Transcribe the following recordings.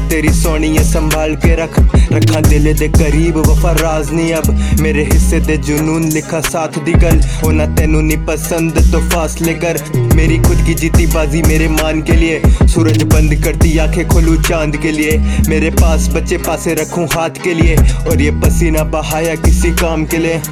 तेरी सोनी है संभाल के रखा दिल दे करीब वफा राज नहीं अब मेरे हिस्से दे जुनून लिखा साथ दी गल होना तेनू नहीं पसंद तो फासले कर मेरी खुद की जीती बाजी मेरे मान के लिए सूरज बंद करती आंखें खोलूं चांद के लिए मेरे पास बच्चे पासे रखूं हाथ के लिए और ये पसीना बहाया किसी काम के लिए।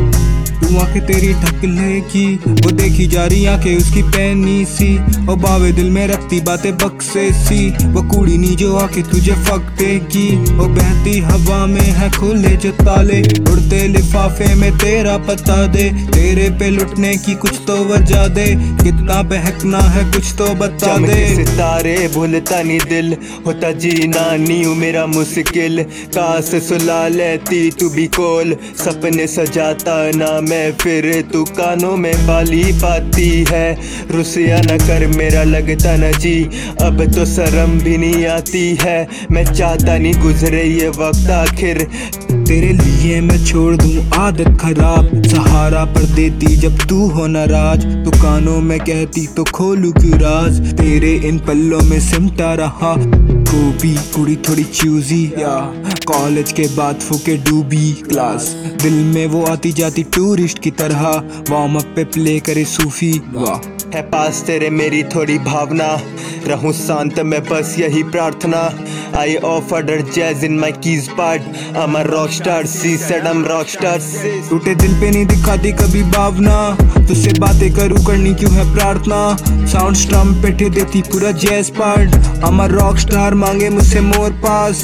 तू आंखें तेरी ढक लेगी वो देखी जा रही आंखें उसकी पैनी सी और बावे दिल में रखती बातें बक्से सी वो कुड़ी नी जो आके तुझे फक देगी और बहती हवा में है खुले जो ताले उड़ते लिफाफे में तेरा पता दे तेरे पे लुटने की कुछ तो वजह दे कितना बहकना है कुछ तो बता दे। सितारे भूलता नहीं दिल होता जीना न्यू मेरा मुश्किल काश सुला लेती तू भी कोल सपने सजाता ना मैं फिर तू कानों में बाली पाती है रुसिया न कर मेरा लगता न जी अब तो शर्म भी नहीं आती है मैं चाहता नहीं गुजरे ये वक्त आखिर तेरे लिए मैं छोड़ दूं आदत खराब सहारा पर देती जब तू हो नाराज तू कानों में कहती तो खोलू क्यों राज तेरे इन पल्लों में सिमटा रहा गोभी कुड़ी थोड़ी चूजी या कॉलेज के बाद फूके डूबी क्लास दिल में वो आती जाती टूरिस्ट की तरह वार्म अप पे प्ले करे सूफी वाह है पास तेरे मेरी थोड़ी भावना रहूं शांत में बस यही प्रार्थना I offered her jazz in my keys part I am a rockstar she said I am rockstar टूटे दिल पे नहीं दिखाती कभी भावना तुझसे बातें करूं करनी क्यों है प्रार्थना साउंड स्ट्रम पे ठे देती पूरा jazz part I am a rockstar मांगे मुझसे मोर पास।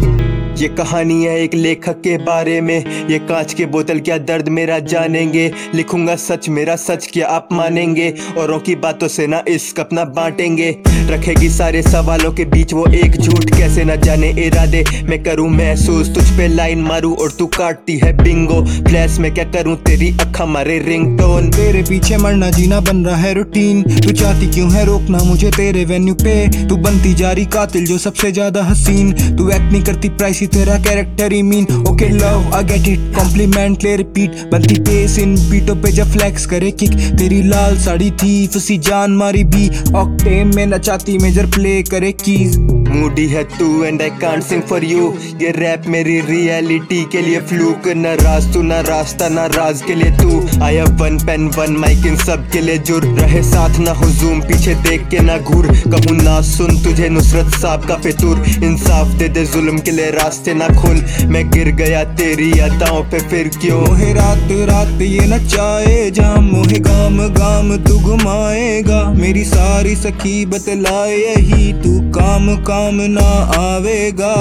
ये कहानी है एक लेखक के बारे में ये कांच के बोतल क्या दर्द मेरा जानेंगे लिखूंगा सच मेरा सच क्या आप मानेंगे औरों की बातों से ना इश्क अपना बांटेंगे रखेगी सारे सवालों के बीच वो एक झूठ कैसे न जाने इरादे मैं करूं महसूस तुझ पे लाइन मारूं और तू काटती है बिंगो फ्लैश में क्या करूं तेरी अखा मारे रिंगटोन तेरे पीछे मरना जीना बन रहा है रूटीन तू चाहती क्यों है रोकना मुझे तेरे वेन्यू पे तू बनती जा रही कातिल जो सबसे ज्यादा हसीन तू एक्ट नहीं करती प्राइसी तेरा कैरेक्टर ही mean okay love I get it compliment ले रिपीट बनती पेस इन बीटों पे जब फ्लेक्स करे किक तेरी लाल साड़ी थी फसी जान मारी भी ऑक्टेन में नचाती मेजर प्ले करे कीज मूडी है तू and I can't sing for you ये रैप मेरी रियलिटी के लिए फ्लूक न राज तू न रास्ता न राज के लिए तू I have one pen one mic इन सब के लिए जुड़ रहे साथ ना हुजूम पीछे देख के ना घूर कहूँ ना सुन तुझे नुसरत साहब का फितूर इंसाफ दे दे जुल्म के लिए रास्ते ना खोल मैं गिर गया तेरी अदाओं पे फिर क्यों मोहे रात रात ये नचाए जाम मोहे गाम गाम तू घुमाएगा मेरी सारी सखी बतलाए यही तू काम काम ना आवेगा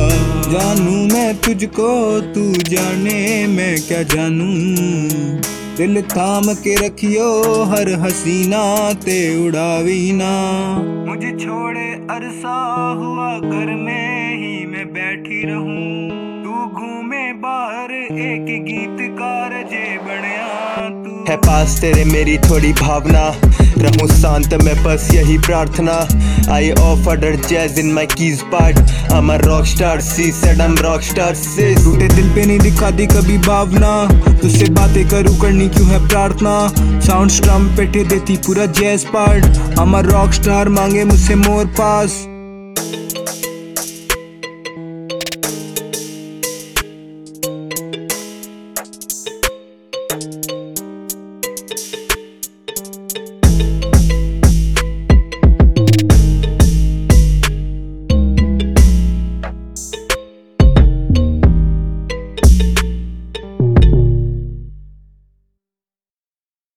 जानू मैं तुझको तू जाने मैं क्या जानू दिल थाम के रखियो हर हसीना ते उड़ावी ना मुझे छोड़े अरसा हुआ घर में ही मैं बैठी रहूं तू घूमे बाहर एक गीतकार जे बनया तू है पास तेरे मेरी थोड़ी भावना रहूं शांत में बस यही प्रार्थना I offered her jazz in my keys part I am a rockstar she said I am rockstar से टूटे दिल पे नहीं दिखाती कभी भावना तुझसे बातें करूं करनी क्यों है प्रार्थना साउंड स्ट्रम पे ठे देती पूरा jazz part I am a rockstar मांगे मुझसे मोर पास।